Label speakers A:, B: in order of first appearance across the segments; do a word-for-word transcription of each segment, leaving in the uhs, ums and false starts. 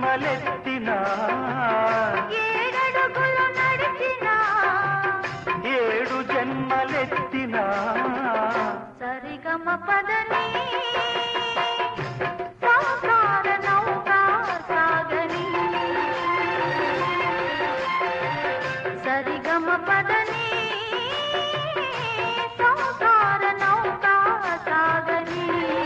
A: జన్మలెత్తినా
B: ఏడడుగులు నడిచినా
A: ఏడు జన్మలెత్తినా
B: సరిగమ పదని సంసార నౌకా సాగని సరిగమ పదని సంసార నౌకా సాగని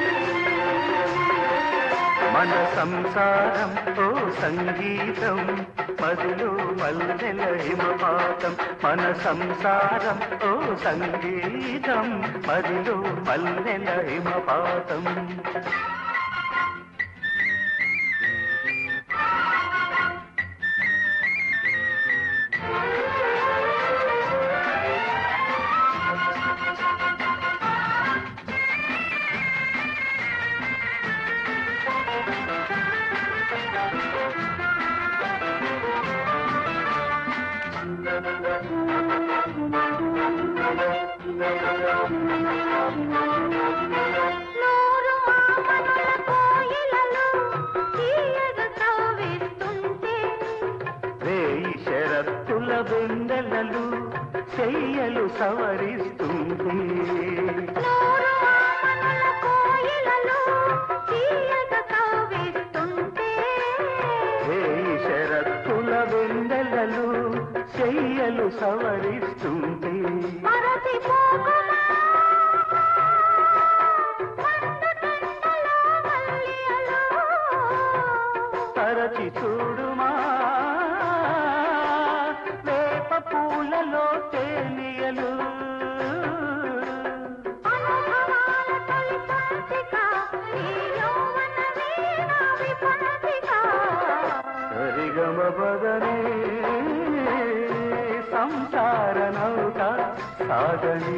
A: మన సంసారం ఓ సంగీతం మదిలో మల్లెల హిమపాతం మన సంసారం ఓ సంగీతం మదిలో మల్లెల హిమపాతం
B: నూరు మామనుల కోయిలలు తీయగా తవ్విస్తుంటే
A: వేయి శరత్తుల వెన్నెలలు చెయ్యలు సవరిస్తుంది
B: నూరు మామనుల కోయిలలు తీయగా తవ్విస్తుంటే
A: వేయి శరత్తుల వెన్నెలలు చెయ్యలు సవరిస్తుంది
B: మరచిపోకుమా మండుటెండలో మల్లియలు
A: తరచి చూడుమా వేప పూలలో తేలియలు
B: అనుభవాల తొలి పంచిక ఈ యౌవన వీణ విపంచిక
A: సరిగమ బదనే సంసార నౌక సాగని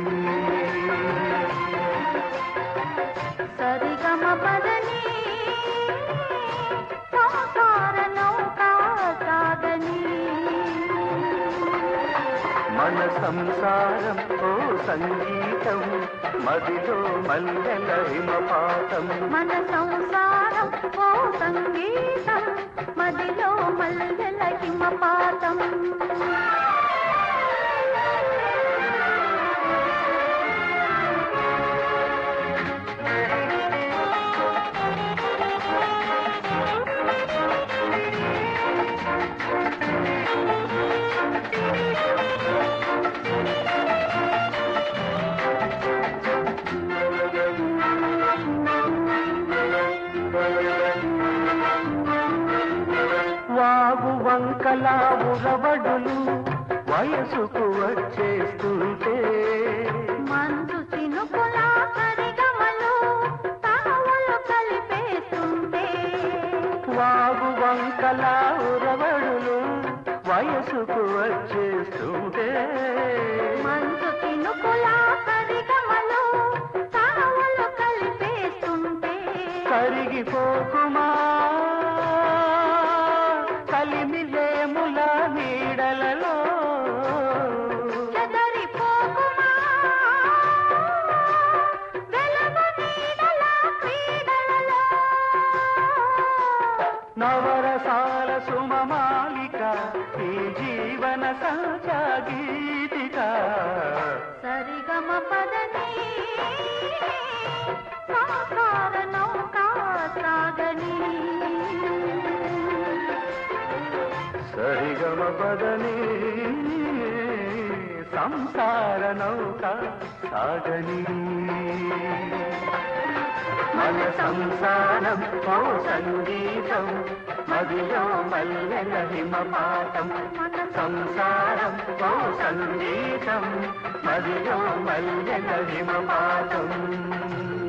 B: సరిగమ పదని సంసార నౌకా సాగని
A: మన సంసారం ఓ సంగీతం మదిలో మల్లెల హిమపాతం
B: మన సంసారం ఓ సంగీతం మదిలో మల్లెల హిమపాతం
A: వాగు వంకల ఉరవడులు వయసుకు వచ్చేస్తుంటే
B: మంచు చినుకుల సరిగమలు తావులు కలిపేస్తుంటే
A: వాగు వంకల ఉరవడులు వయసుకు వచ్చేస్తుంటే
B: మంచు చినుకుల సరిగమలు తావులు కలిపేస్తుంటే
A: కరిగిపోకుమా కలిమిలేముల నీడలలో
B: చెదరిపోకుమా వెలుగు నీడల క్రీడలలో
A: నవరసాల సుమమాలిక ఈ జీవన సంచాగీతిక
B: సరిగమ పదని సంసార నౌకా సాగని
A: సరిగమ పదని సంసార నౌక సాగని మన సంసారం ఓ సంగీతం మదిలో మల్లెల హిమపాతం
B: మన
A: సంసారం ఓ సంగీతం మదిలో మల్లెల హిమపాతం